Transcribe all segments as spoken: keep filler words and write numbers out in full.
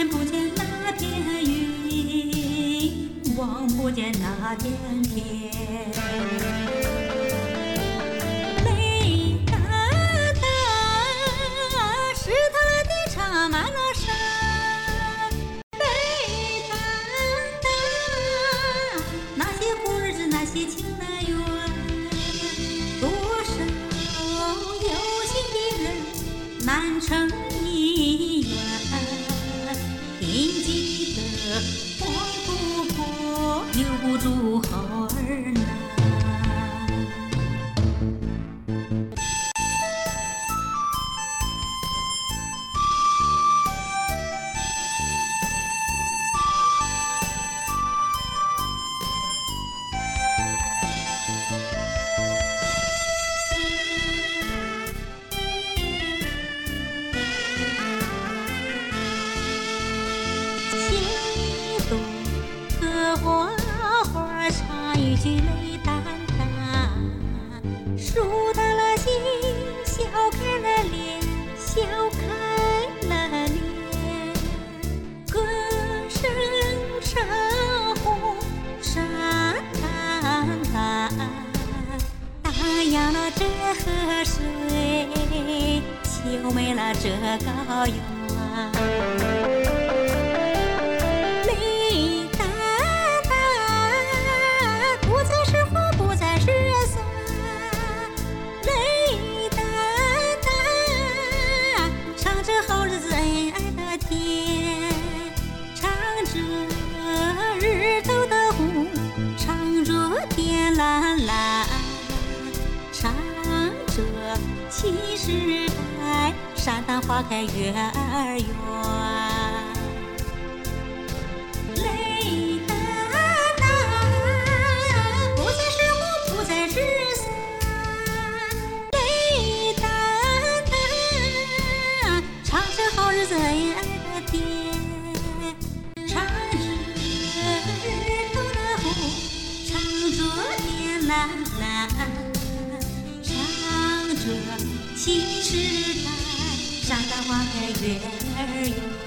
看不见那片云，望不见那片天。泪哒哒，湿透了地，插满了山。泪哒哒，那些苦日子，那些情难圆。多少有心的人难成一愿，天记得黄土坡，留不住后儿男。荷花花插一句泪淡淡，梳淡了心，笑开了脸，笑开了脸。歌声唱红山淡淡，荡漾了这河水，秀美了这高原。蓝蓝，唱着七时代，山丹花开月儿圆。泪哒哒，不再是苦，不再是酸。泪哒哒，唱着好日子恩爱的天，唱着日头的红，唱着蓝蓝，唱着七时代，山丹花开月儿圆。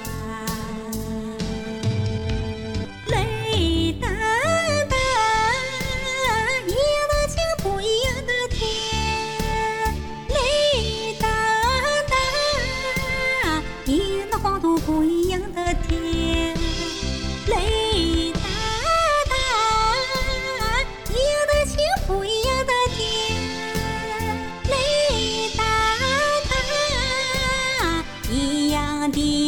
泪哒哒，一样的情，不一样的天。泪哒哒，一样的黄土，不一样的天。泪哒不一样的天，泪哒哒，一样的